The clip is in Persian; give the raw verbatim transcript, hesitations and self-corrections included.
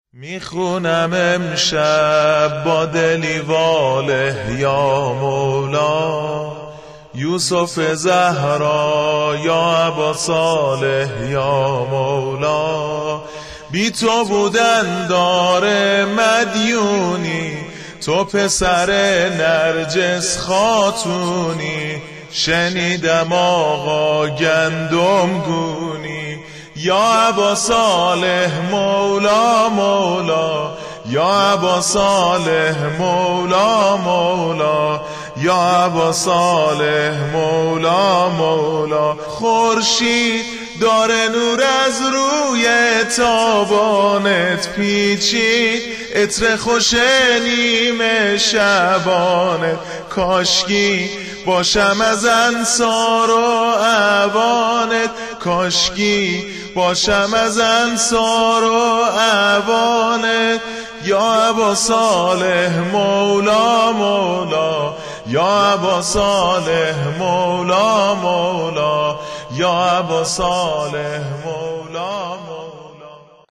میخونم امشب با دلی واله یا مولا، یوسف زهرا یا ابا صالح یا مولا. بی تو بودن داره مدیونی، تو پسر نرجس خاتونی. شنیدم آقا گندم گونی، یا ابا صالح مولا مولا، یا ابا صالح مولا مولا، یا ابا صالح مولا مولا. خورشید داره نور از روی تابانت پیچید، عطر خوش نیمه شبانت. کاشکی باشم از انصار و اعوانت، کاشکی باشم از انصار و اعوانت. یا ابا صالح مولا مولا، یا ابا صالح مولا مولا، یا ابا صالح مولا مولا.